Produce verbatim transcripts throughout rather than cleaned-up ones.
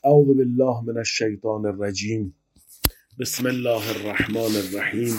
اعوذ بالله من الشیطان الرجیم. بسم الله الرحمن الرحیم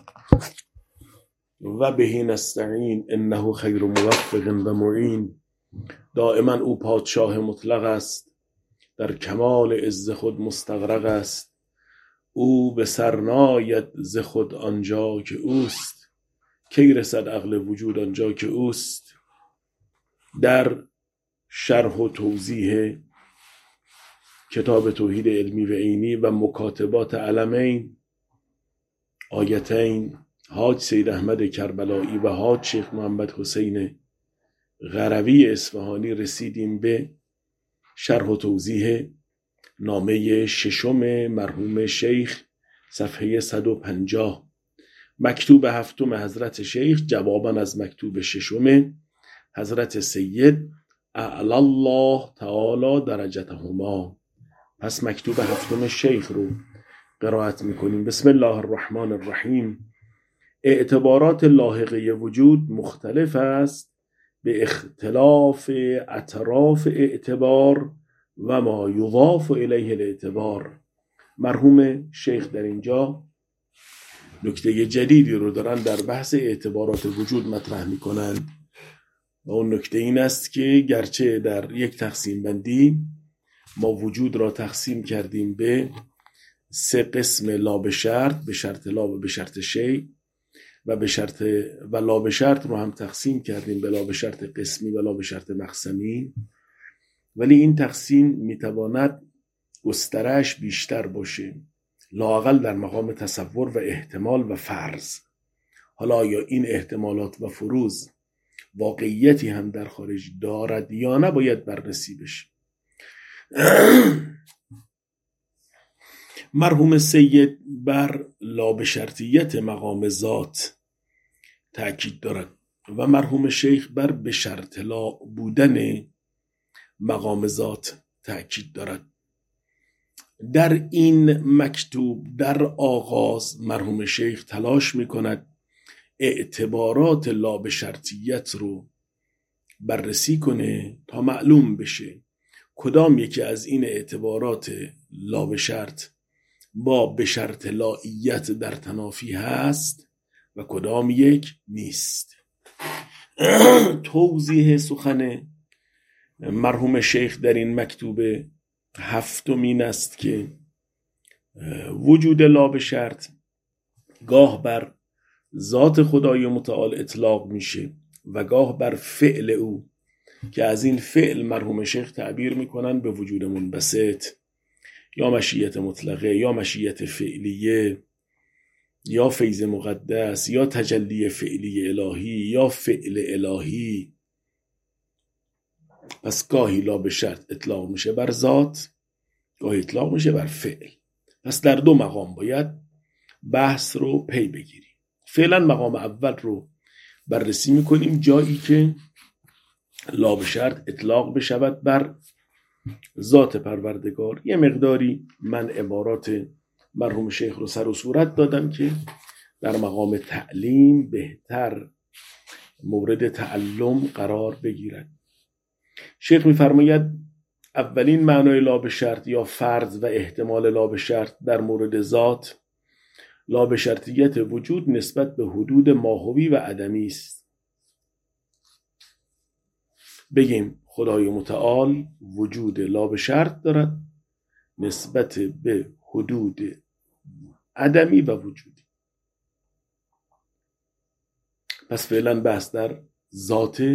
و به نستعین انه خیر موفق و معین. دائما او پادشاه مطلق است، در کمال عز خود مستغرق است. او به سر ناید ز خود آنجا که اوست، کی رسد عقل وجود آنجا که اوست. در شرح و توضیح کتاب توحید علمی و عینی و مکاتبات علمین آیتین حاج سید احمد کربلایی و حاج شیخ محمد حسین غروی اصفهانی رسیدیم به شرح و توضیح نامه ششم مرحوم شیخ، صفحه صد و پنجاه. مکتوب هفتم حضرت شیخ جوابا از مکتوب ششم حضرت سید اعلی الله تعالی درجتهما. پس مکتوب هفتم شیخ رو قرائت میکنیم. بسم الله الرحمن الرحیم. اعتبارات لاحقه وجود مختلف است به اختلاف اطراف اعتبار و ما یضاف الیه الاعتبار. مرحوم شیخ در اینجا نکته جدیدی رو دارن در بحث اعتبارات وجود مطرح میکنن و اون نکته این است که گرچه در یک تقسیم بندی ما وجود را تقسیم کردیم به سه قسم، لا به شرط، به شرط لا و به شرط شی و به شرط و لا به شرط رو هم تقسیم کردیم به لا به شرط قسمی و لا به شرط مقسمی، ولی این تقسیم میتواند گسترش بیشتر باشه، لااقل در مقام تصور و احتمال و فرض. حالا آیا این احتمالات و فروض واقعیتی هم در خارج دارد یا نه باید بررسی بشه. مرحوم سید بر لابشرطیت مقام ذات تأکید دارد و مرحوم شیخ بر به شرط لا بودن مقام ذات تأکید دارد. در این مکتوب در آغاز مرحوم شیخ تلاش میکند اعتبارات لابشرطیت رو بررسی کنه تا معلوم بشه کدام یکی از این اعتبارات لا به شرط با به شرط لاییت در تنافی هست و کدام یک نیست. توضیح سخن مرحوم شیخ در این مکتوب هفتم این است که وجود لا به شرط گاه بر ذات خدای متعال اطلاق میشه و گاه بر فعل او که از این فعل مرحوم شیخ تعبیر میکنن به وجود منبسط یا مشیت مطلقه یا مشیت فعلیه یا فیض مقدس یا تجلی فعلی الهی یا فعل الهی. پس گاهی لا به شرط اطلاق میشه بر ذات، گاهی اطلاق میشه بر فعل. پس در دو مقام باید بحث رو پی بگیریم. فعلا مقام اول رو بررسی میکنیم، جایی که لا به شرط اطلاق بشود بر ذات پروردگار. یه مقداری من عبارات مرحوم شیخ رو سر و صورت دادم که در مقام تعلیم بهتر مورد تعلم قرار بگیرد. شیخ میفرماید اولین معنای لا به شرط یا فرض و احتمال لا به شرط در مورد ذات، لا به شرطیت وجود نسبت به حدود ماهوی و عدمی است. بگیم خدای متعال وجود لا به شرط دارد نسبت به حدود عدمی و وجودی. پس فعلا بحث در ذات،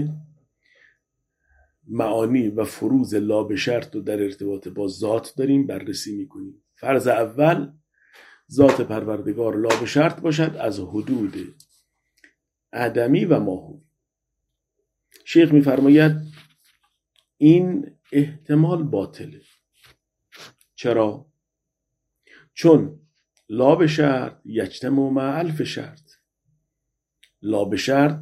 معانی و فروض لا به شرط رو در ارتباط با ذات داریم بررسی میکنیم. فرض اول ذات پروردگار لا به شرط باشد از حدود عدمی و ماهوی. شیخ میفرماید این احتمال باطله. چرا؟ چون لا به شرط یجتمع مع الف شرط. لا به شرط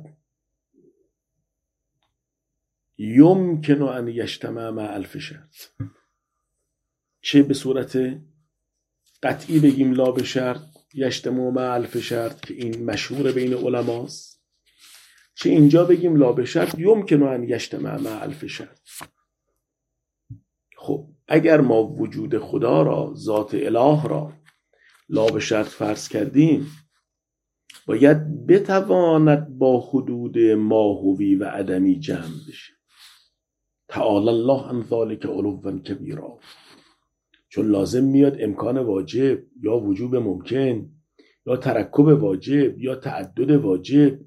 یمکن ان یجتمع مع الف شرط. چه به صورت قطعی بگیم لا به شرط یجتمع مع الف شرط که این مشهور بین علماست، چه اینجا بگیم لا به شرط یمکن ان یجتمع مع الف شرط. خب اگر ما وجود خدا را، ذات اله را لا به شرط فرض کردیم، باید بتواند با حدود ماهوی و عدمی جمع بشه. تعالی الله عن ذلک علوا کبیرا. چون لازم میاد امکان واجب یا وجوب ممکن یا ترکب واجب یا تعدد واجب.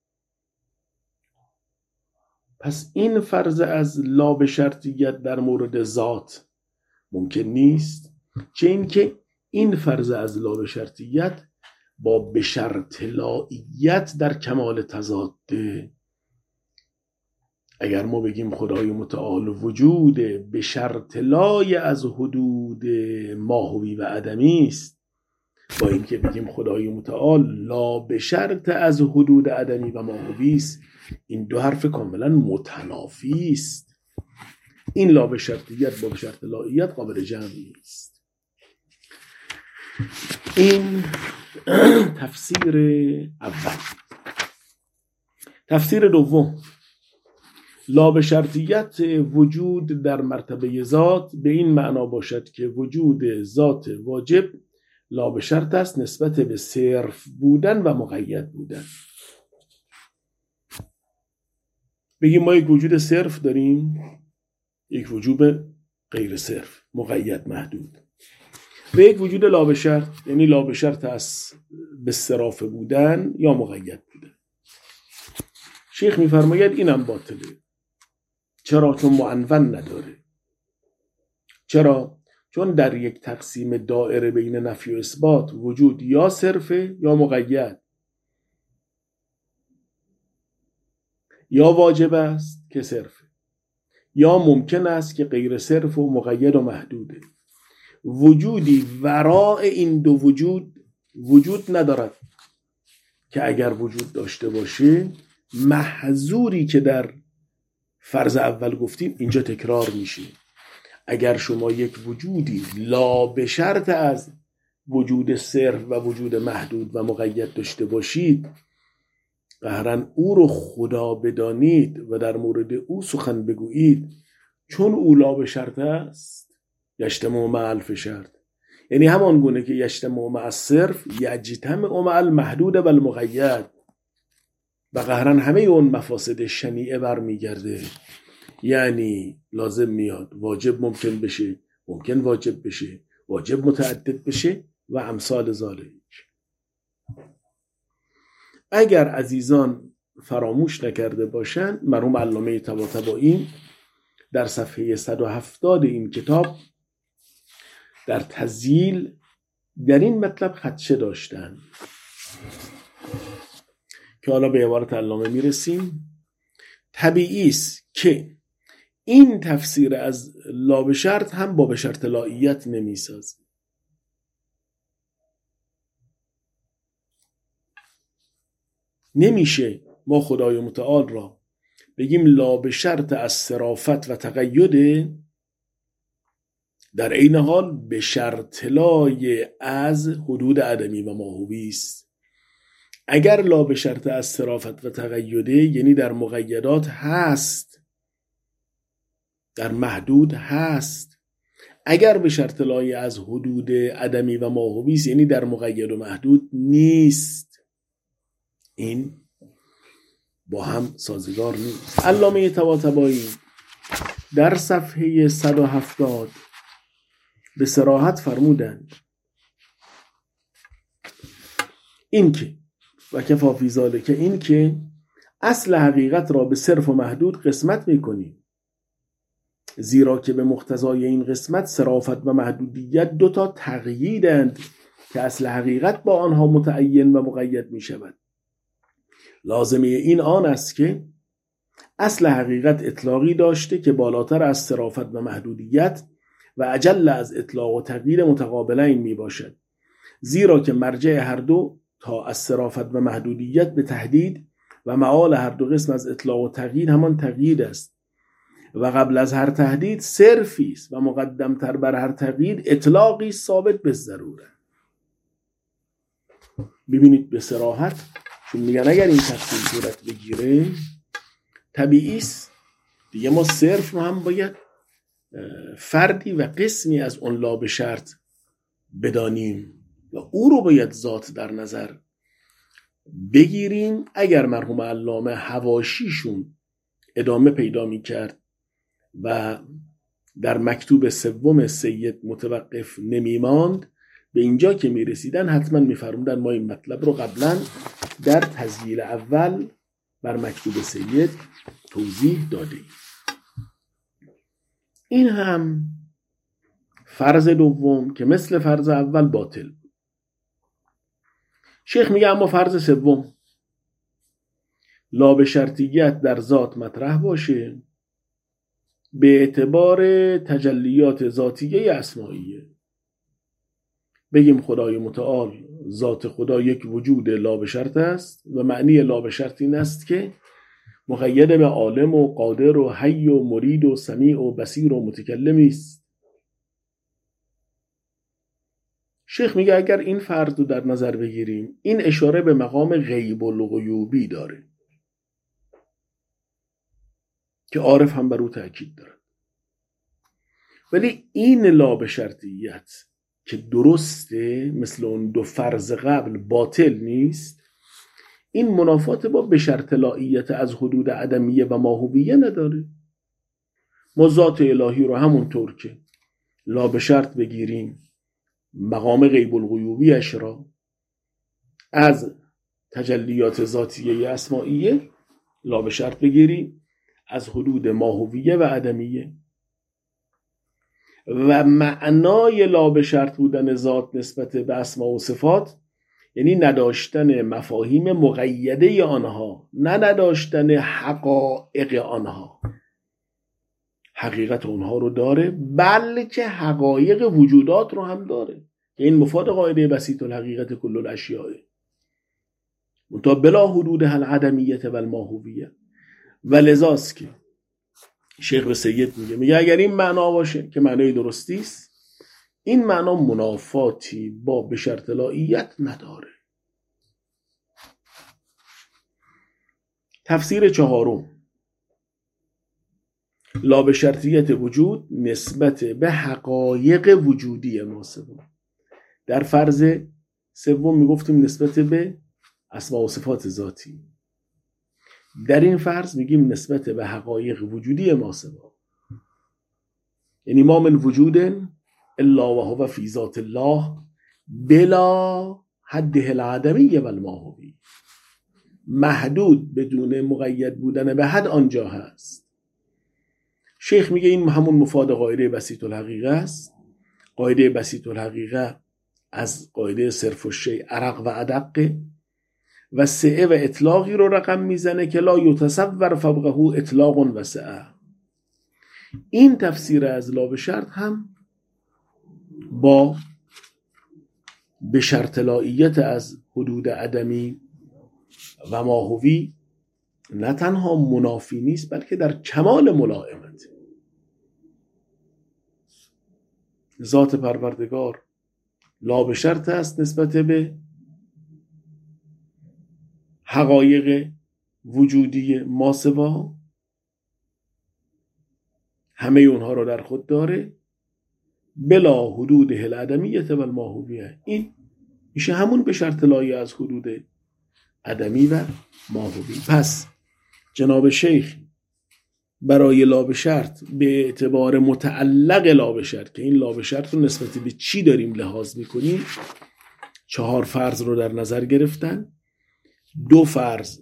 پس این فرض از لا به شرطیت در مورد ذات ممکن نیست، چه اینکه این فرض از لا به شرطیت با به شرط لاییت در کمال تضاده. اگر ما بگیم خدای متعال وجود به شرط لای از حدود ماهوی و عدمی است، با اینکه بگیم خدای متعال لا به شرط از حدود عدمی و ماهوی است، این دو حرف کاملا متنافی است. این لا به شرطیت با به شرط لاییت قابل جمع نیست. این تفسیر اول. تفسیر دوم، لا به شرطیت وجود در مرتبه ذات به این معنا باشد که وجود ذات واجب لا به شرط است نسبت به صرف بودن و مقید بودن. بگیم ما یک وجود صرف داریم، یک وجود غیر صرف، مقید، محدود، و یک وجود لا به شرط، یعنی لا به شرط است به صرف بودن یا مقید بودن. شیخ میفرماید اینم باطله. چرا؟ چون معنون نداره. چرا؟ چون در یک تقسیم دائره بین نفی و اثبات وجود یا صرفه یا مقید، یا واجب است که صرفه، یا ممکن است که غیر صرف و مقید و محدوده. وجودی وراء این دو وجود وجود ندارد که اگر وجود داشته باشه محظوری که در فرض اول گفتیم اینجا تکرار میشه. اگر شما یک وجودی لا به شرط از وجود صرف و وجود محدود و مقید داشته باشید، قهرن او رو خدا بدانید و در مورد او سخن بگویید، چون او لا به شرط است یجتمع مع الف شرط، یعنی همان گونه که یجتمع مع الصرف یجتمع مع المحدود و المقید، و قهرن همه اون مفاسد شنیعه برمیگرده. یعنی لازم میاد واجب ممکن بشه، ممکن واجب بشه، واجب متعدد بشه و امثال ذالک. اگر عزیزان فراموش نکرده باشند، مرحوم علامه طباطبایی در صفحه صد و هفتاد این کتاب در تذییل در این مطلب خدشه داشتن که حالا به عبارت علامه میرسیم. طبیعی است که این تفسیر از لا به شرط هم با به شرط لاییت نمیسازه. نمیشه ما خدای متعال را بگیم لا به شرط از صرافت و تقید، در این حال به شرط لای از حدود عدمی و ماهوی است. اگر لا به شرط از صرافت و تقیده، یعنی در مقیدات هست، در محدود هست. اگر به شرط لای از حدود عدمی و ماهوی است، یعنی در مقید و محدود نیست. این با هم سازگار نیست. علامه طباطبایی در صفحه صد و هفتاد به صراحت فرمودند این که و کفا فی ذالک، این که اصل حقیقت را به صرف و محدود قسمت میکنیم، زیرا که به مقتضای این قسمت صرافت و محدودیت دو تا تقییدند که اصل حقیقت با آنها متعین و مقید می شود. لازمه این آن است که اصل حقیقت اطلاقی داشته که بالاتر از صرافت و محدودیت و اجل از اطلاق و تقیید متقابلین می باشد، زیرا که مرجع هر دو تا از صرافت و محدودیت به تحدید و معال هر دو قسم از اطلاق و تقیید همان تقیید است، و قبل از هر تحدید صرفی است و مقدم تر بر هر تقیید اطلاقی ثابت به ضروره. ببینید به صراحت، چون میگن اگر این تفصیل صورت بگیره طبیعی است دیگه ما صرف رو هم باید فردی و قسمی از اون لا به شرط بدانیم و او رو باید ذات در نظر بگیریم. اگر مرحوم علامه حواشیشون ادامه پیدا می کرد و در مکتوب سوم سید متوقف نمی ماند، به اینجا که می رسیدن حتما می فرمودن ما این مطلب رو قبلا در تسجیل اول بر مکتوب سید توضیح دادیم. این هم فرض دوم که مثل فرض اول باطل. شیخ میگه اما فرض سوم لا به شرطیت در ذات مطرح باشه به اعتبار تجلیات ذاتیه اسمائیه. بگیم خدای متعال ذات خدا یک وجود لا به شرط است و معنی لا به شرط این است که مقید به عالم و قادر و حی و مرید و سمیع و بصیر و متکلمی است. شیخ میگه اگر این فرض رو در نظر بگیریم، این اشاره به مقام غیب الغیوبی داره که عارف هم بر او تأکید داره. ولی این لا به شرطیت که درسته مثل اون دو فرض قبل باطل نیست، این منافات با به شرط لاییت از حدود عدمیه و ماهویه نداره. ما ذات الهی رو همونطور که لا به شرط بگیریم مقام غیب الغیوبیش را از تجلیات ذاتیه اسمائیه لا به شرط بگیریم از حدود ماهویه و عدمیه، و معنای لا به شرط بودن ذات نسبت به اسما و صفات یعنی نداشتن مفاهیم مقیده آنها، نه نداشتن حقایق آنها. حقیقت اونها رو داره بلکه حقایق وجودات رو هم داره که این مفاد قاعده بسیط الحقیقت کل الاشیاء منتها بلا حدود العدمیت و الماهویه. و لذاست که شیخ به سید میگه میگه اگر این معنا باشه که معنای درستی است، این معنا منافاتی با به شرط لاییت نداره. تفسیر چهارم لا به شرطیت وجود نسبت به حقایق وجودی ما سوم. در فرض سوم میگفتیم نسبت به اسما و صفات ذاتی، در این فرض میگیم نسبت به حقایق وجودی ما سوم. یعنی ما من وجود الا و هو فی ذات الله بلا حده العدمی و الماهوی، محدود بدون مقید بودن به حد آنجا هست. شیخ میگه این همون مفاد قاعده بسیط الحقیقه است. قاعده بسیط الحقیقه از قاعده صرف الشیء ارق و ادق و سعه و اطلاقی رو رقم میزنه که لا یتصور فوقه اطلاق و سعه. این تفسیر از لا به شرط هم با به شرط لاییت از حدود عدمی و ماهوی نه تنها منافی نیست بلکه در کمال ملائمت. ذات پروردگار لا به شرط است نسبت به حقایق وجودی ماسوا، همه اونها رو در خود داره بلا حدود العدمیت و الماهویه. این میشه همون به شرط لایه از حدود عدمی و ماهوی. پس جناب شیخ برای لا به شرط به اعتبار متعلق لا به شرط که این لا به شرط رو نسبت به چی داریم لحاظ میکنیم، چهار فرض رو در نظر گرفتن. دو فرض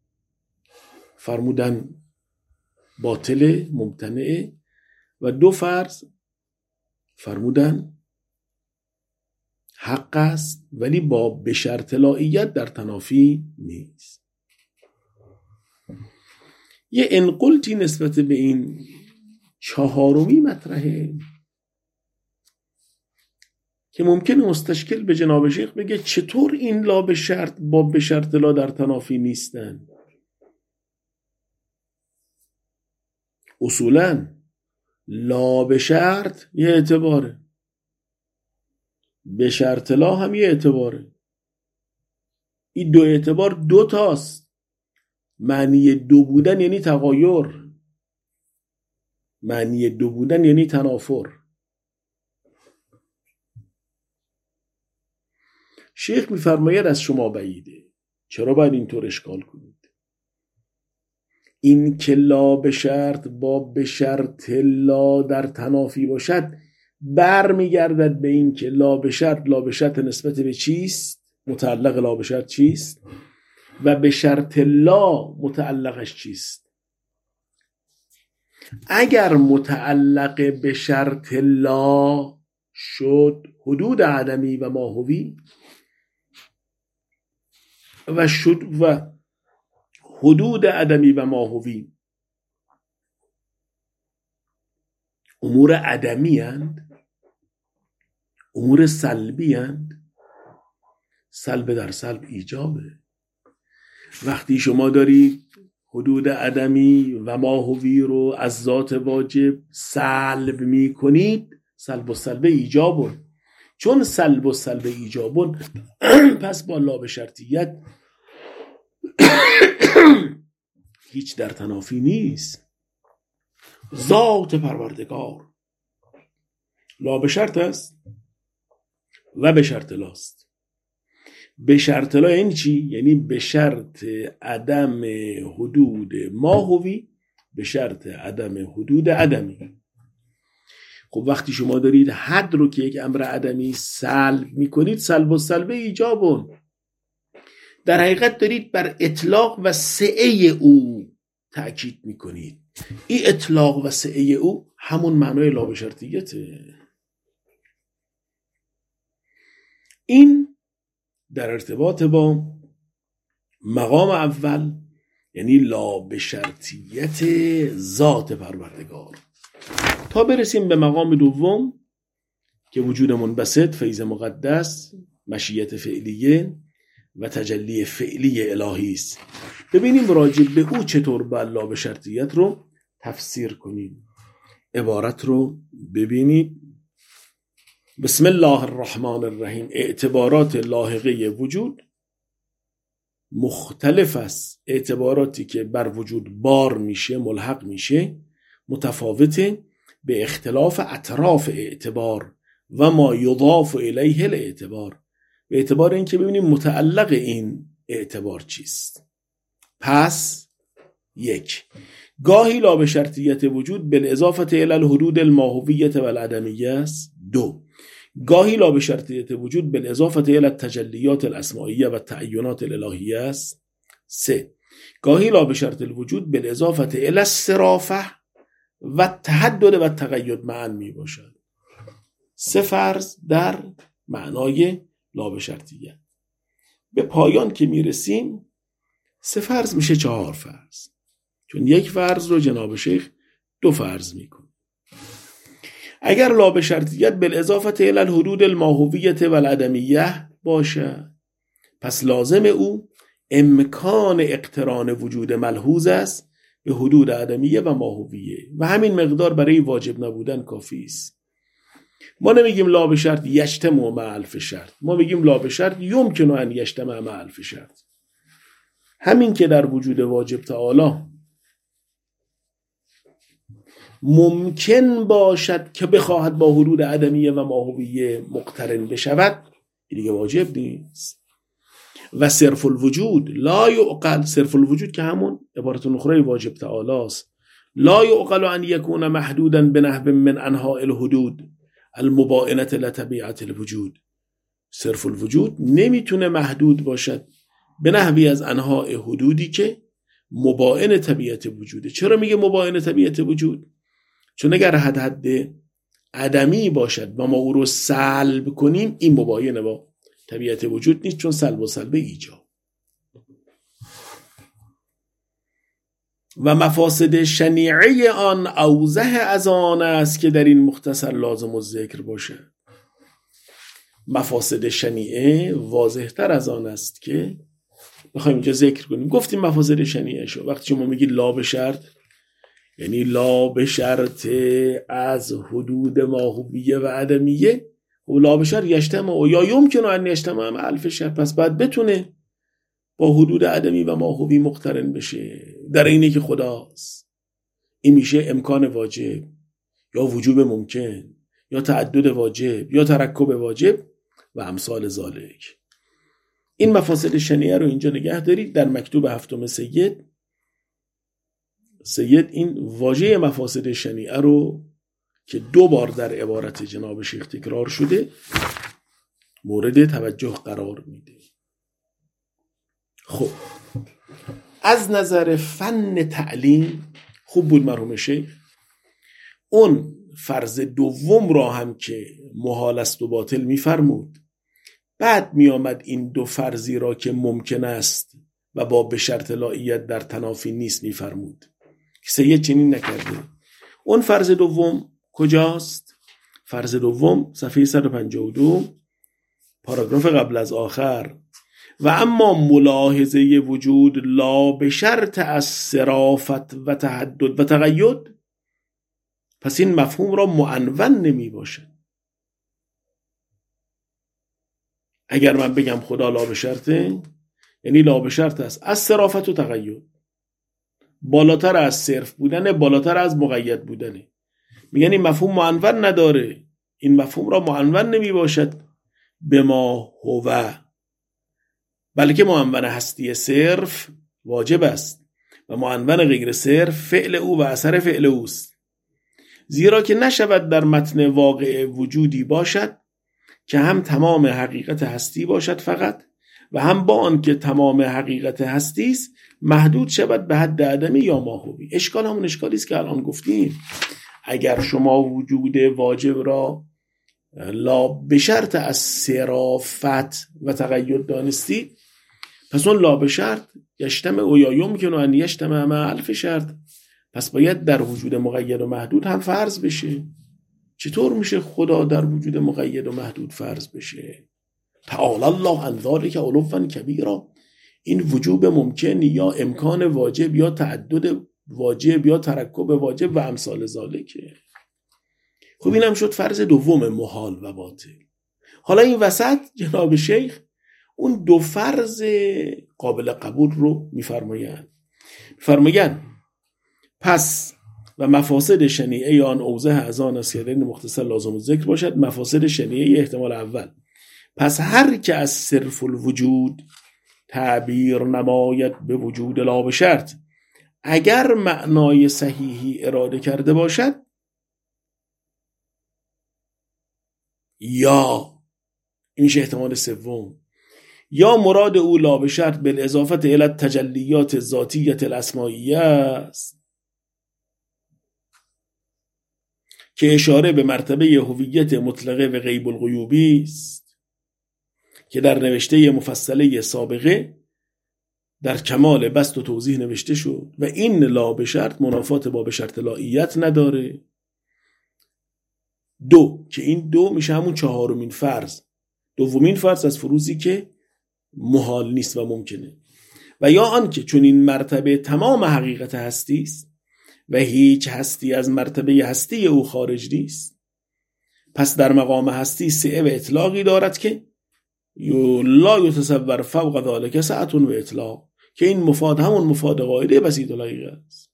فرمودن باطل ممتنعه و دو فرض فرمودن حق است ولی با به شرط لاییت در تنافی نیست. یه انقلتی نسبت به این چهارمی مطرحه که ممکنه مستشکل به جناب شیخ بگه چطور این لا به شرط با به شرط لا در تنافی نیستن. اصولاً لا به شرط یه اعتباره، به شرط لا هم یه اعتباره. این دو اعتبار دو تاست. معنی دو بودن یعنی تغایر. معنی دو بودن یعنی تنافر. شیخ میفرماید از شما بعیده. چرا باید اینطور اشکال کنید؟ این که لا به شرط با به شرط لا در تنافی باشد بر میگردد به این که لا به شرط لا به شرط نسبت به چیست؟ متعلق لا به شرط چیست؟ و به شرط لا متعلقش چیست؟ اگر متعلق به شرط لا شد حدود عدمی و ماهوی و شد و حدود عدمی و ماهوی امور عدمی اند، امور سلبی اند، سلب در سلب ایجابه. وقتی شما دارید حدود عدمی و ماهوی رو از ذات واجب سلب می کنید، سلب و سلب ایجابون. چون سلب و سلب ایجابون پس با لا به شرطیت هیچ در تنافی نیست. ذات پروردگار لا به شرط است و به شرط لاست. به شرط لا یعنی چی؟ یعنی به شرط عدم حدود ماهوی، به شرط عدم حدود عدمی. خب وقتی شما دارید حد رو که یک امر عدمی سلب میکنید، سلب و سلب ایجابون، در حقیقت دارید بر اطلاق و سعه او تأکید میکنید. این اطلاق و سعه او همون معنای لا به شرطیته. این در ارتباط با مقام اول یعنی لا به شرطیت ذات پروردگار. تا برسیم به مقام دوم که وجود منبسط، فیض مقدس، مشیت فعلیه و تجلی فعلی الهی است. ببینیم راجع به او چطور با لا به شرطیت رو تفسیر کنیم. عبارت رو ببینید. بسم الله الرحمن الرحیم. اعتبارات لاحقه وجود مختلف است. اعتباراتی که بر وجود بار میشه، ملحق میشه، متفاوته به اختلاف اطراف اعتبار و ما یضاف الیه الاعتبار. به اعتبار این که ببینیم متعلق این اعتبار چیست. پس یک، گاهی لا به شرطیت وجود بالاضافه الی الحدود الماهویه و العدمیه است. دو، گاهی لا به شرطیت وجود بالاضافه الی التجلیات الاسمائیه و التعینات الالهیه است. سه، گاهی لا به شرط الوجود بالاضافه الی الصرافه و التحدد و التقید معا می باشد. سه فرض در معنای لا به شرطیت. به پایان که میرسیم سه فرض میشه چهار فرض، چون یک فرض رو جناب شیخ دو فرض میکنه. اگر لا به شرطیت بالاضافه الی الحدود الماهویه و العدمیه باشه، پس لازم او امکان اقتران وجود ملحوظ است به حدود عدمیه و ماهویه و همین مقدار برای واجب نبودن کافی است. ما نمیگیم لا به شرط یجتمع مع الف شرط، ما میگیم لا به شرط یمکن ان یجتمع مع الف شرط. همین که در وجود واجب تعالی ممکن باشد که بخواهد با حدود عدمیه و ماهویه مقترن بشود، این دیگه واجب نیست. و صرف الوجود لا یعقل، صرف الوجود که همون عبارت اخرى واجب تعالی است، لا یعقل ان یکون محدودا بنحو من انحاء الحدود المباینه لطبیعت الوجود. صرف الوجود نمیتونه محدود باشد به نحوی از انحاء حدودی که مباین طبیعت وجوده. چرا میگه مباین طبیعت وجود؟ چون اگر حد حد عدمی باشد و ما او رو سلب کنیم، این مباینه با طبیعت وجود نیست، چون سلب و سلب ایجاب. و مفاسد شنیعه آن اوضح از آن است که در این مختصر لازم الذکر باشه. مفاسد شنیعه واضح تر از آن است که بخوایم اینجا ذکر کنیم. گفتیم مفاسد شنیعه شو وقتی شما میگید لا به شرط، یعنی لا به شرط از حدود ماهویه و عدمیه، و لا به شرط یجتمع و یا یمکن ان یجتمع مع الف شرط، پس باید بتونه با حدود عدمی و ماهوی مقترن بشه. در اینه که خداست، این میشه امکان واجب. یا وجوب ممکن یا تعدد واجب یا ترکب واجب و امثال ذالک. این مفاسد شنیعه رو اینجا نگه دارید. در مکتوب هفتم سید سید این واژه مفاسد شنیعه رو که دو بار در عبارت جناب شیخ تکرار شده مورد توجه قرار میده. خب از نظر فن تعلیم خوب بود مرحوم شیخ اون فرض دوم را هم که محال است و باطل میفرمود، بعد می آمد این دو فرضی را که ممکن است و با به شرط لاییت در تنافی نیست میفرمود. سید چنین نکرده. اون فرض دوم کجاست؟ فرض دوم صفحه صد و پنجاه و دو پاراگراف قبل از آخر. و اما ملاحظه وجود لا به شرط از صرافت و تحدد و تقید، پس این مفهوم را معنون نمی باشد. اگر من بگم خدا لا به شرطه، یعنی لا به شرط است از صرافت و تقید، بالاتر از صرف بودنه، بالاتر از مقید بودنه. میگن این مفهوم معنون نداره، این مفهوم را معنون نمی باشد به ما هو، بلکه معنون هستی صرف واجب است و معنون غیر صرف فعل او و اثر فعل اوست. زیرا که نشود در متن واقع وجودی باشد که هم تمام حقیقت هستی باشد فقط و هم با آن که تمام حقیقت هستی است محدود شود به حد عدمی یا ماهوی. اشکال همون اشکالی است که الان گفتیم. اگر شما وجود واجب را لا به شرط از صرافت و تقید دانستی، پس اون لا به شرط یشتمع و یا یمکن ان یجتمع مع الف شرط، پس باید در وجود مقید و محدود هم فرض بشه. چطور میشه خدا در وجود مقید و محدود فرض بشه؟ تعالی الله عن ذلک علوا کبیرا. این وجوب ممکن یا امکان واجب یا تعدد واجب یا ترکب واجب و امثال ذالکه. خب اینم شد فرض دوم محال و باطل. حالا این وسط جناب شیخ اون دو فرض قابل قبول رو میفرمایند. میفرمایند پس و مفاسد شنیعه آن اوضح از آن است که مختصر لازم ذکر باشد. مفاسد شنیعه احتمال اول، پس هر که از صرف الوجود تعبیر نماید به وجود لا به شرط، اگر معنای صحیحی اراده کرده باشد، یا این میشه احتمال سوم، یا مراد او لا به شرط بالاضافه الی تجلیات ذاتیت الاسمائیه است که اشاره به مرتبه هویت مطلقه و غیب الغیوبی است که در نوشته مفصله سابقه در کمال بسط و توضیح نوشته شد و این لا به شرط منافات با به شرط لاییت نداره. دو، که این دو میشه همون چهارمین فرض، دومین فرض از فروضی که محال نیست و ممکنه. و یا آن که چون این مرتبه تمام حقیقت هستی است و هیچ هستی از مرتبه هستی او خارج نیست، پس در مقام هستی سعه و اطلاقی دارد که لا یتصور فوق ذلک سعة و اطلاق، که این مفاد همون مفاد قاعده بسیط الحقیقه است.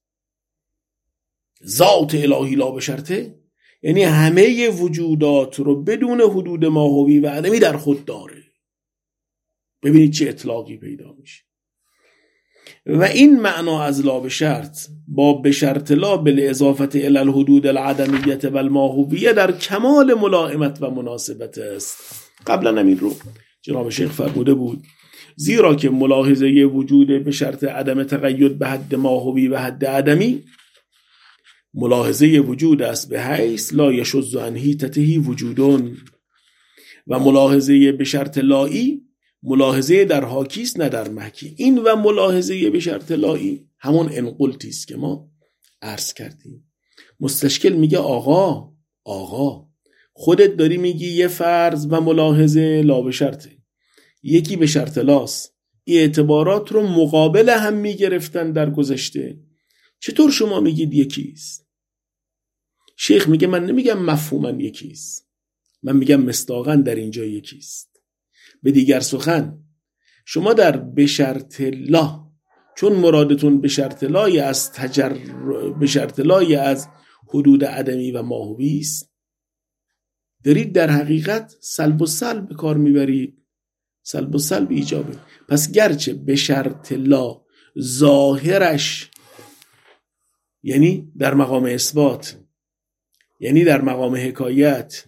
ذات الهی لا به شرطه یعنی همه وجودات رو بدون حدود ماهوی و عدمی در خود داره. ببینید چه اطلاقی پیدا میشه. و این معنا از لا به شرط با به شرط لا بالاضافه الی الحدود العدمیه و الماهویه در کمال ملائمت و مناسبت است. قبلا همین رو جناب شیخ فرموده بود. زیرا که ملاحظه وجود به شرط عدم تقید به حد ماهوی و حد عدمی ملاحظه وجود است به حیث لا یشذ عن حیطته وجودون، و ملاحظه به شرط لایی ملاحظه در حاکی است نه در محکی. این و ملاحظه به شرط لایی همون انقلتی است که ما عرض کردیم. مستشکل میگه آقا آقا خودت داری میگی یه فرض و ملاحظه لا به شرطه، یکی به شرط لاست، این اعتبارات رو مقابل هم میگرفتن در گذشته، چطور شما میگید یکیست؟ شیخ میگه من نمیگم مفهوما یکیست، من میگم مصداقاً در اینجا یکیست. به دیگر سخن شما در به شرط لا، چون مرادتون به شرط لای از تجر به شرط لای از حدود عدمی و ماهوی است، دارید در حقیقت سلب و سلب به کار میبرید. سلب و سلب ایجابه. پس گرچه به شرط لا ظاهرش یعنی در مقام اثبات، یعنی در مقام حکایت،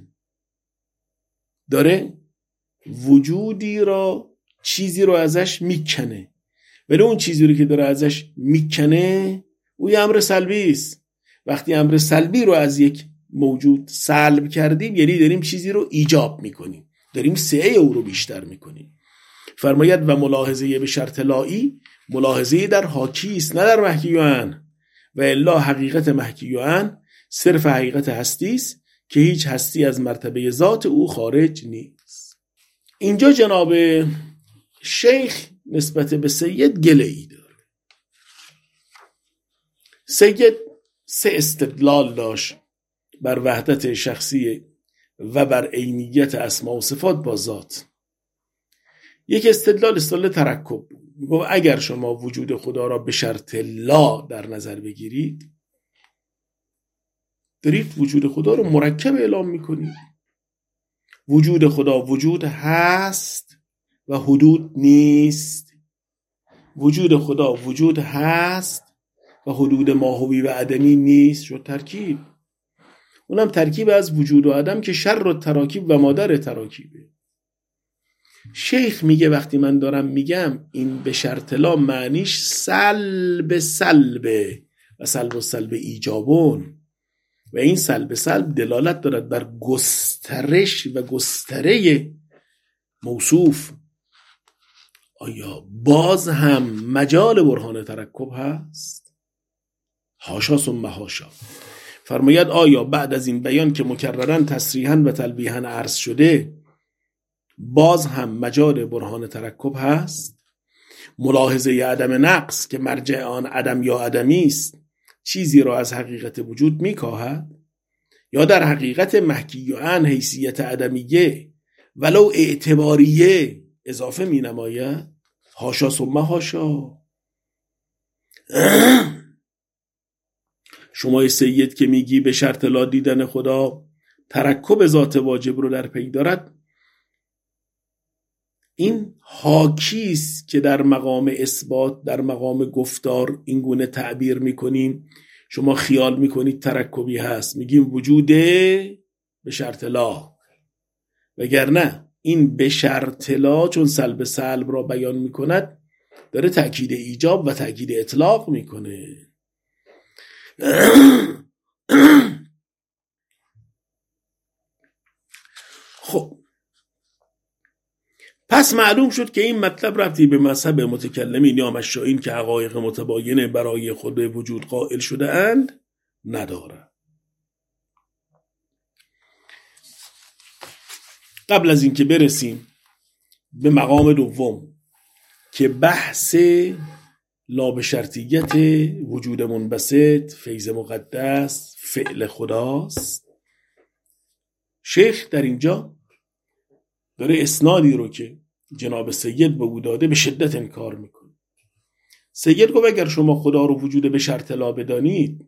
داره وجودی را، چیزی رو ازش میکنه، ولی اون چیزی رو که داره ازش میکنه او یه امر سلبی است. وقتی امر سلبی رو از یک موجود سلب کردیم یعنی داریم چیزی رو ایجاب میکنیم، داریم سعه او رو بیشتر میکنیم. فرماید و ملاحظه به شرط لائی ملاحظه در حاکی است نه در محکی و عن، و الا حقیقت محکی و عن صرف حقیقت هستی است که هیچ هستی از مرتبه ذات او خارج نیست. اینجا جناب شیخ نسبت به سید گله ای داره. سید سه استدلال داشت بر وحدت شخصی و بر عینیت اسما و صفات با ذات. یک استدلال استدلال ترکب بود. اگر شما وجود خدا را به شرط لا در نظر بگیرید، دارید وجود خدا رو مرکب اعلام میکنید. وجود خدا وجود هست و حدود نیست. وجود خدا وجود هست و حدود ماهوی و عدمی نیست. شد ترکیب. اونم ترکیب از وجود و عدم که شر و تراکیب و مادر تراکیبه. شیخ میگه وقتی من دارم میگم این به شرط لا معنیش سلب سلبه و سلب و سلب ایجابون، و این سلب سلب دلالت دارد بر گسترش و گستره موصوف. آیا باز هم مجال برهان ترکب هست؟ حاشا ثم حاشا. فرماید آیا بعد از این بیان که مکررن تصریحاً و تلبیحاً عرض شده باز هم مجال برهان ترکب هست؟ ملاحظه عدم نقص که مرجع آن عدم یا عدمی است چیزی را از حقیقت وجود میکاهد، یا در حقیقت محکی و عن حیثیت عدمیه ولو اعتباریه اضافه می نماید؟ حاشا ثم حاشا. شما سید که میگی به شرط لا دیدن خدا ترکب ذات واجب رو در پی دارد، این حاکیست که در مقام اثبات، در مقام گفتار این گونه تعبیر میکنیم. شما خیال میکنید ترکبی هست، میگیم وجوده به شرط لا، وگرنه این به شرط لا چون سلب سلب را بیان میکند داره تأکید ایجاب و تأکید اطلاق میکنه. خب پس معلوم شد که این مطلب ربطی به مذهب متکلمین یا مشائین که حقایق متباینه برای خود به وجود قائل شده اند نداره. قبل از اینکه برسیم به مقام دوم که بحث لابشرطیت وجود منبسط، فیض مقدس، فعل خداست، شیخ در اینجا داره اسنادی رو که جناب سید به او داده به شدت انکار میکنه. سید گفت اگر شما خدا رو وجود به شرط لا بدانید،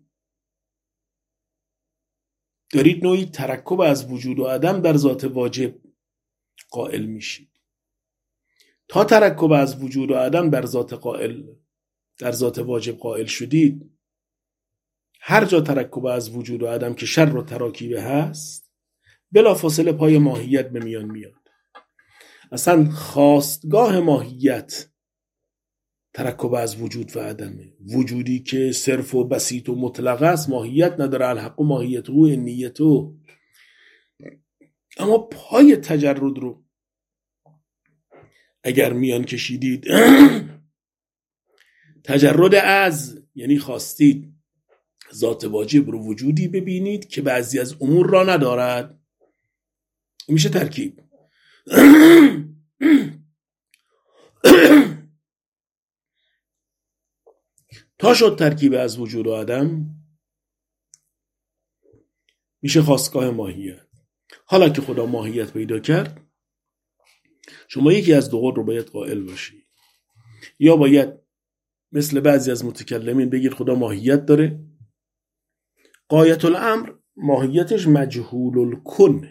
دارید نوعی ترکب از وجود و عدم در ذات واجب قائل میشید. تا ترکب از وجود و عدم در ذات قائل در ذات واجب قائل شدید، هر جا ترکب از وجود و عدم که شر و تراکیبه هست بلا فاصله پای ماهیت به میان میاد. اصلا خواستگاه ماهیت ترکب از وجود و عدمه. وجودی که صرف و بسیط و مطلق است ماهیت نداره، الحق و ماهیت و نیت و. اما پای تجرد رو اگر میان کشیدید تجرد از یعنی خواستید ذات واجب رو وجودی ببینید که بعضی از امور را ندارد، میشه ترکیب. تا شد ترکیب از وجود و عدم، میشه خواستگاه ماهیت. حالا که خدا ماهیت پیدا کرد، شما یکی از دو قول رو باید قائل باشید. یا باید مثل بعضی از متکلمین بگید خدا ماهیت داره، غایت الامر ماهیتش مجهول الکن.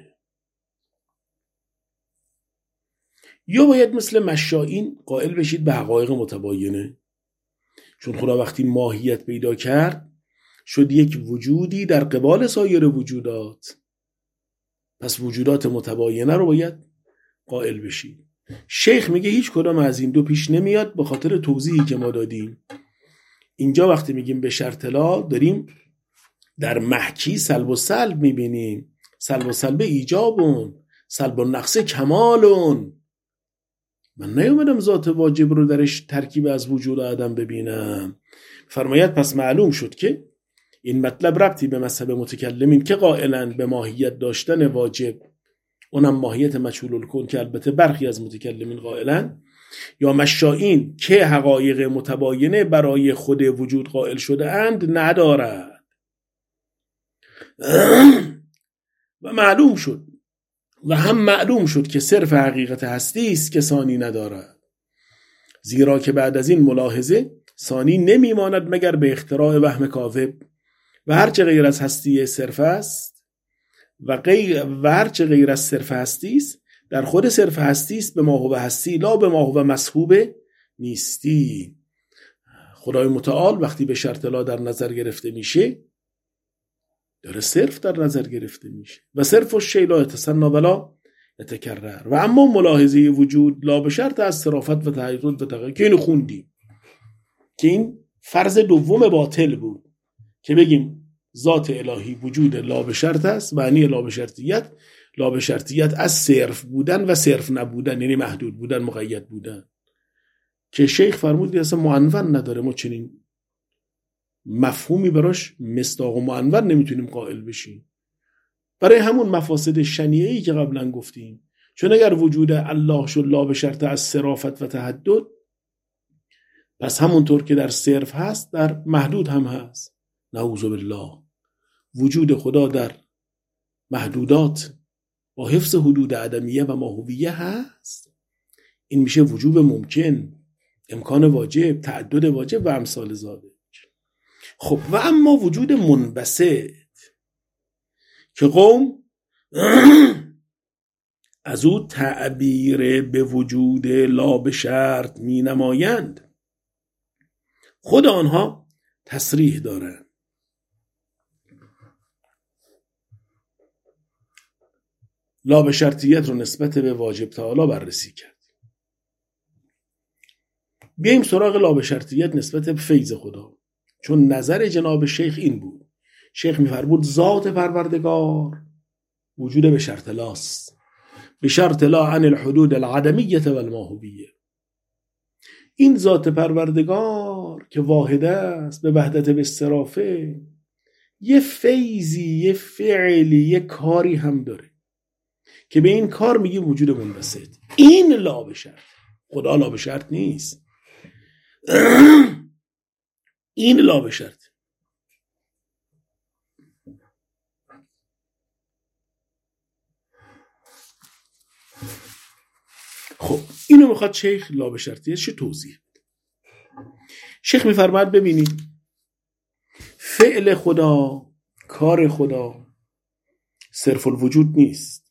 یا باید مثل مشائین قائل بشید به حقایق متباینه، چون خدا وقتی ماهیت پیدا کرد شد یک وجودی در قبال سایر وجودات، پس وجودات متباینه رو باید قائل بشید. شیخ میگه هیچ کدام از این دو پیش نمیاد به خاطر توضیحی که ما دادیم. اینجا وقتی میگیم به شرط لا داریم در محکی سلب و سلب میبینیم. سلب و سلب ایجابون، سلب و نقص کمالون. من نیومدم ذات واجب رو درش ترکیب از وجود آدم ببینم. فرماید پس معلوم شد که این مطلب ربطی به مذهب متکلمین که قائلن به ماهیت داشتن واجب، اونم ماهیت مجهول الکن که البته برخی از متکلمین قائلن، یا مشائین که حقایق متباینه برای خود وجود قائل شده اند ندارد. و معلوم شد و هم معلوم شد که صرف حقیقت هستی است که ثانی ندارد، زیرا که بعد از این ملاحظه ثانی نمیماند مگر به اختراع وهم کاذب و هرچه غیر از هستی صرف است و غیر و هرچه غیر از صرف هستی است در خود صرف هستی است به ما هو هستی لا به ما هو مسحوب نیستی. خدای متعال وقتی به شرط لا در نظر گرفته میشه داره صرف در نظر گرفته میشه و صرف و شی لا یتثنی ولا یتکرر. و اما ملاحظه وجود لا به شرط از صرافت و تحقیق و تحقیق که اینو خوندیم که این فرض دوم باطل بود که بگیم ذات الهی وجود لا به شرط است، معنی لا به شرطیت لا به شرطیت از صرف بودن و صرف نبودن، یعنی محدود بودن مقید بودن، که شیخ فرمود اصلا معنون نداره. ما چنین مفهومی براش مصداق و معنون نمیتونیم قائل بشیم برای همون مفاسد شنیعی که قبلا گفتیم. چون اگر وجود الله شد لا به شرط از صرافت و تحدد، پس همونطور که در صرف هست در محدود هم هست. نعوذ بالله. وجود خدا در محدودات با حفظ حدود عدمیه و ماهویه هست. این میشه وجوب ممکن، امکان واجب، تعدد واجب و امثال ذالک. خب و اما وجود منبسط که قوم از او تعبیر به وجود لا به شرط می نمایند، خود آنها تصریح دارند. لا به شرطیت رو نسبت به واجب تعالی بررسی کرد. بیاییم سراغ لا به شرطیت نسبت به فیض خدا، چون نظر جناب شیخ این بود. شیخ می‌فرمود ذات پروردگار وجود به شرط لاست، به شرط لا عن الحدود العدمیه و الماهویه. این ذات پروردگار که واحد است به وحدت به استرافه، یه فیضی، یه فعلی، یه کاری هم داره که به این کار میگیم وجود منبسط. این لا به شرط، خدا لا به شرط نیست. این لا به شرط. خب اینو میخواد شیخ لا به شرطیش توضیح بده. شیخ میفرماید ببینید فعل خدا، کار خدا صرف الوجود نیست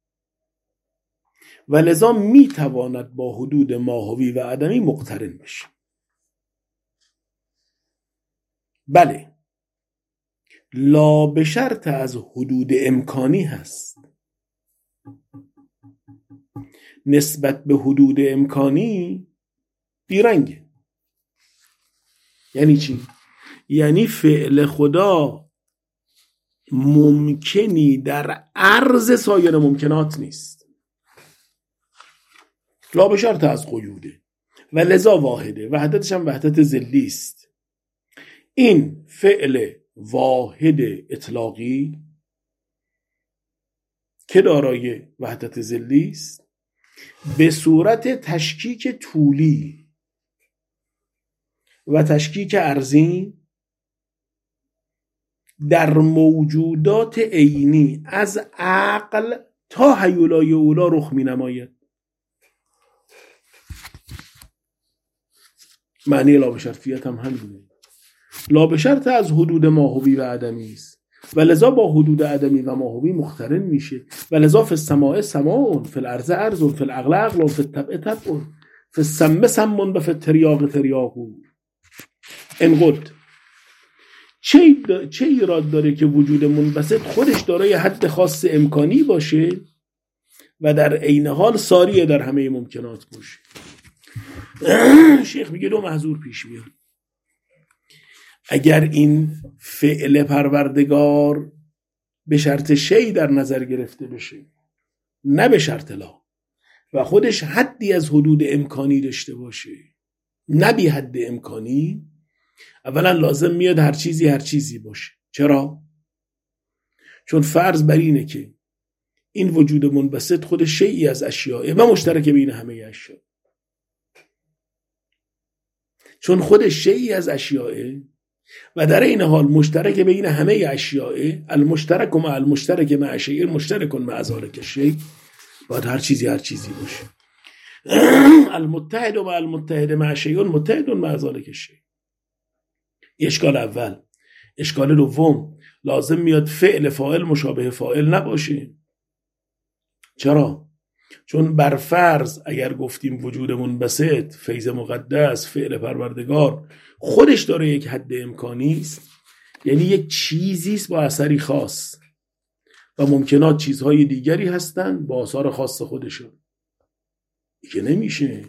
و لذا میتواند با حدود ماهوی و عدمی مقترن بشه. بله، لا به شرط از حدود امکانی هست. نسبت به حدود امکانی بیرنگه. یعنی چی؟ یعنی فعل خدا ممکنی در عرض سایر ممکنات نیست. لا به شرط از قیوده و لذا واحده، وحدتش هم وحدت ذلی است. این فعل واحد اطلاقی که دارای وحدت ذلی است به صورت تشکیک طولی و تشکیک عرضی در موجودات عینی از عقل تا هیولای اولا رخ می نماید. معنی لا به شرطیت هم همینه. لا به شرط از حدود ماهوی و عدمی است و لذا با حدود عدمی و ماهوی مقترن میشه. و لذا فی السماء سماء، فی الارض ارض، فی العقل عقل، فی الطبع طبع، فی السم سم و فی التریاق تریاق. انقد چه چه ایراد داره که وجود منبسط خودش دارای حد خاص امکانی باشه و در عین حال ساریه در همه ممکنات باشه؟ شیخ میگه دو محظور پیش میاد. اگر این فعل پروردگار به شرط شی در نظر گرفته بشه، نه به شرط لا، و خودش حدی از حدود امکانی داشته باشه، نه بی حد امکانی، اولا لازم میاد هر چیزی هر چیزی باشه. چرا؟ چون فرض بر اینه که این وجود منبسط خود شیئی از اشیاء و مشترک بین همه اشیاء. چون خود شیئی از اشیاء و در این حال مشترک بین همه اشیاء، المشترک مع المشترک مع شیء مشترک مع ذلک الشیء، باید هر چیزی هر چیزی باشه. المتحد مع المتحد مع شیء متحد مع ذلک الشیء. اشکال اول. اشکال دوم، لازم میاد فعل فاعل مشابه فاعل نباشه. چرا؟ چون بر فرض اگر گفتیم وجود منبسط، فیض مقدس، فعل پروردگار خودش داره یک حد امکانی است، یعنی یک چیزی است با اثری خاص و ممکنات چیزهای دیگری هستن با آثار خاص خودشون. که نمیشه،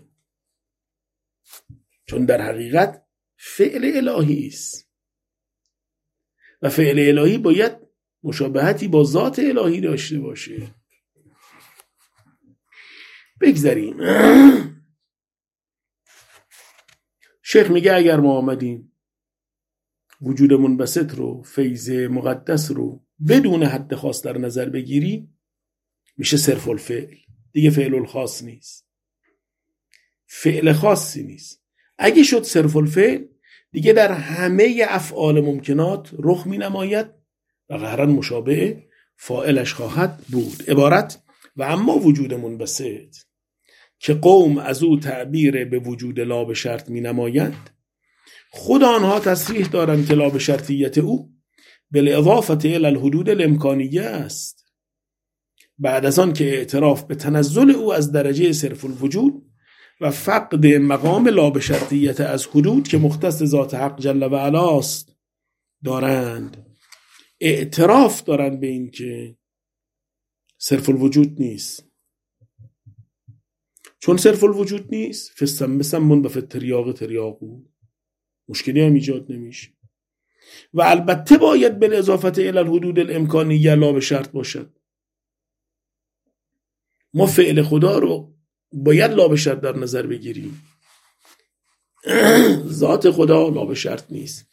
چون در حقیقت فعل الهی است و فعل الهی باید مشابهتی با ذات الهی داشته باشه. بگذاریم. شیخ میگه اگر ما آمدیم وجود منبسط رو، فیض مقدس رو بدون حد خاص در نظر بگیریم، میشه صرف الفعل، دیگه فعل الخاص نیست، فعل خاصی نیست. اگه شد صرف الفعل، دیگه در همه افعال ممکنات رخ می نماید و قهرن مشابه فاعلش خواهد بود. عبارت و اما وجود منبسط که قوم از او تعبیر به وجود لا به شرط می نمایند، خود آنها تصریح دارند که لا به شرطیت او بالاضافه الی الحدود الامکانیه است، بعد از آن که اعتراف به تنزل او از درجه صرف الوجود و فقد مقام لا به شرطیت از حدود که مختص ذات حق جل و علاست دارند. اعتراف دارند به این که صرف الوجود نیست. چون صرف الوجود نیست، فی السم سم و فی التریاق تریاق، مشکلی هم ایجاد نمیشه. و البته باید بالاضافه الی الحدود الامکانیه لا به شرط باشد. ما فعل خدا رو باید لا به شرط در نظر بگیریم. ذات خدا لا به شرط نیست.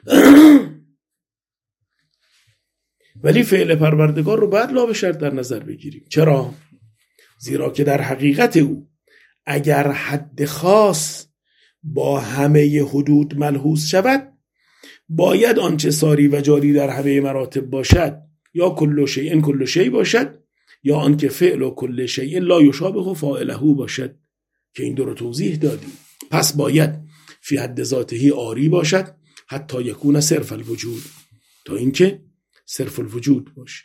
ولی فعل پروردگار رو باید لا به شرط در نظر بگیریم. چرا؟ زیرا که در حقیقت او اگر حد خاص با همه حدود ملحوظ شود، باید آنچه ساری و جاری در همه مراتب باشد یا کل شیء کل شیء باشد، یا آنکه فعل و کل شیء لا یشابه فاعله باشد که این دو رو توضیح دادیم. پس باید فی حد ذاته آری باشد حتی یکون صرف الوجود، تا اینکه صرف الوجود باشه.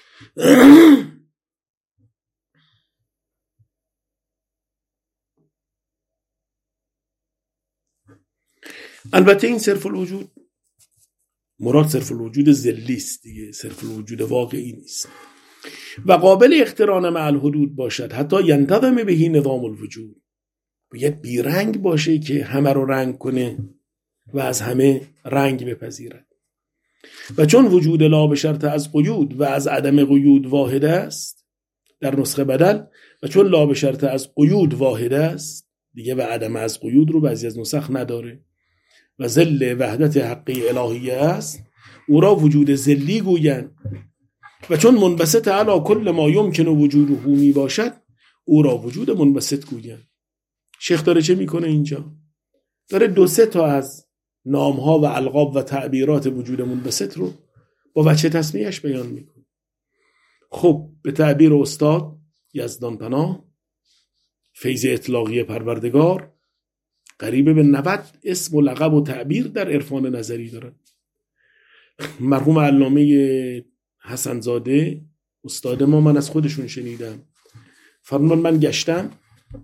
البته این صرف الوجود مراد صرف الوجود ذلی است دیگه، صرف الوجود واقعی نیست و قابل اقتران مع الحدود باشد حتی ینتظم بهی نظام الوجود. باید بیرنگ باشه که همه رو رنگ کنه و از همه رنگ بپذیرد. و چون وجود لا به شرط از قیود و از عدم قیود واحد است در نسخه بدل، و چون لا به شرط از قیود واحد است دیگه و عدم از قیود رو بعضی از نسخ نداره و ذل وحدت حقی الهیه است، او را وجود ذلی گویند. و چون منبسط علی کل ما یمکن وجوده می باشد، او را وجود منبسط گویند. شیخ داره چه میکنه اینجا؟ داره دو سه تا از نامها و القاب و تعبیرات وجود منبسط رو با وجه تسمیهش بیان میکنه. خب به تعبیر استاد یزدان پناه، فیض اطلاقی پروردگار قریب به نود اسم و لقب و تعبیر در عرفان نظری دارن. مرحوم علامه حسن زاده استاد ما، من از خودشون شنیدم، فرمودن من گشتم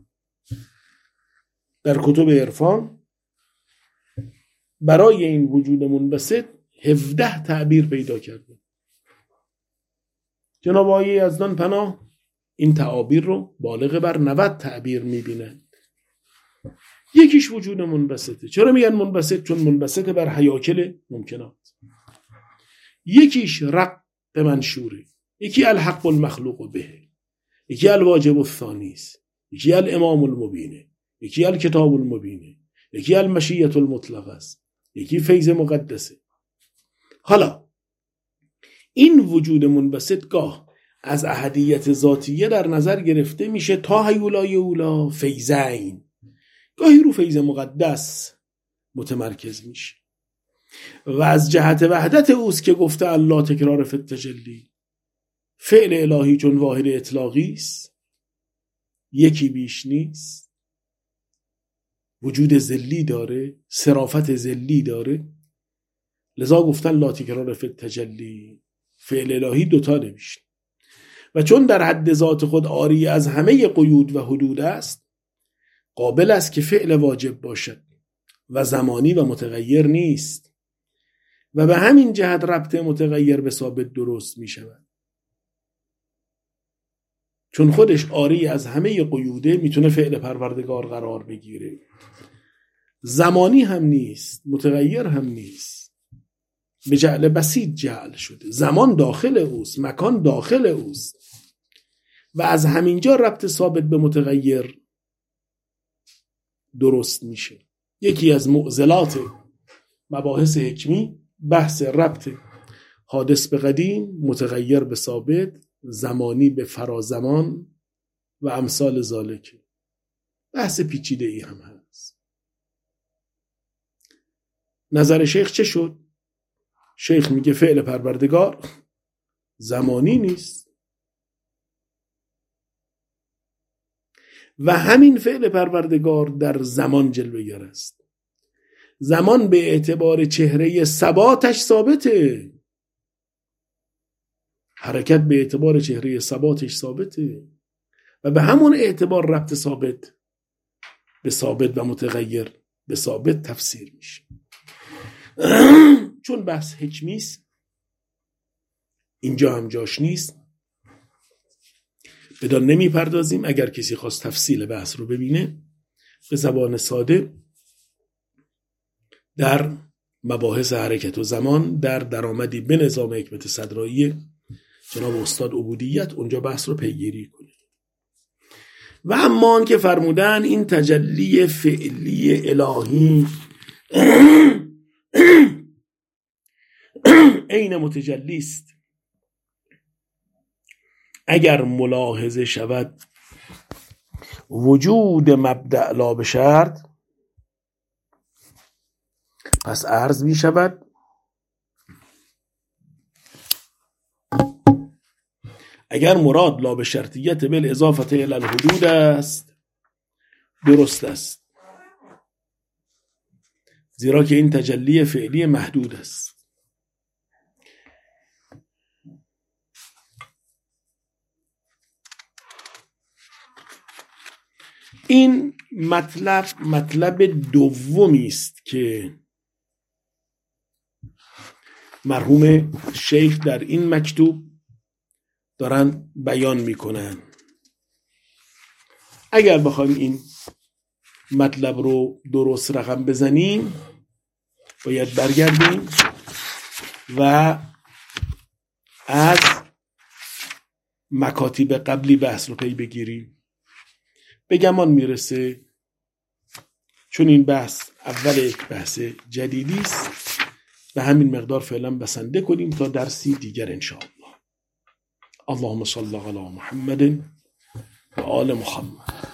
در کتب عرفان برای این وجود منبسط هفده تعبیر پیدا کرده. جناب آقای یزدان پناه این تعابیر رو بالغ بر نود تعبیر میبینند. یکیش وجود منبسطه. چرا میگن منبسط؟ چون منبسط بر حیاکل ممکنات. یکیش رق منشوره، یکی الحق المخلوق به، یکی الواجب الثانی است، یکی الامام المبینه، یکی الکتاب المبینه، یکی المشیت المطلقه است، یکی فیض مقدسه. حالا این وجود منبسط گاه از احدیت ذاتیه در نظر گرفته میشه تا هیولای اولا فیضین، گاهی رو فیض مقدس متمرکز میشه و از جهت وحدت اوست که گفته الله تکرار فی التجلی، فعل الهی چون واحد اطلاقی است، یکی بیش نیست، وجود ذلی داره، صرافت ذلی داره، لذا گفتن لا تکرار فی التجلی، فعل الهی دوتا نمیشه. و چون در حد ذات خود عاری از همه قیود و حدود است، قابل است که فعل واجب باشد و زمانی و متغیر نیست و به همین جهت ربط متغیر به ثابت درست می شود. چون خودش عاری از همه قیوده میتونه فعل پروردگار قرار بگیره، زمانی هم نیست، متغیر هم نیست، به جعل بسیط جعل شده، زمان داخل اوست، مکان داخل اوست و از همینجا ربط ثابت به متغیر درست میشه. یکی از معضلات مباحث حکمی بحث ربط حادث به قدیم، متغیر به ثابت، زمانی به فرازمان و امثال ذالک. بحث پیچیده ای هم هست. نظر شیخ چه شد؟ شیخ میگه فعل پروردگار زمانی نیست و همین فعل پروردگار در زمان جلوه‌گر است. زمان به اعتبار چهره ثباتش ثابته، حرکت به اعتبار چهره ثباتش ثابته و به همون اعتبار ربط ثابت به ثابت و متغیر به ثابت تفسیر میشه. چون بحث حکمی است، اینجا هم جاش نیست، بدان نمی پردازیم. اگر کسی خواست تفصیل بحث رو ببینه به زبان ساده در مباحث حرکت و زمان در درآمدی به نظام حکمت صدرایی جناب استاد عبودیت اونجا بحث رو پیگیری کنه. و اما آن که فرمودن این تجلی فعلی الهی عین متجلی است، اگر ملاحظه شود وجود مبدأ لا به شرط، پس عرض می شود اگر مراد لا به شرطیت بل اضافت الی الحدود است درست است، زیرا که این تجلی فعلی محدود است. این مطلب مطلب دومی است که مرحوم شیخ در این مکتوب دارن بیان میکنن. اگر بخوایم این مطلب رو درست رقم بزنیم باید برگردیم و از مکاتیب قبلی بحث رو پی بگیریم. به گمان میرسه چون این بحث اول یک بحث جدیدی است به همین مقدار فعلا بسنده کنیم تا درسی دیگر انشاءالله. اللهم صل علی محمد و آل محمد.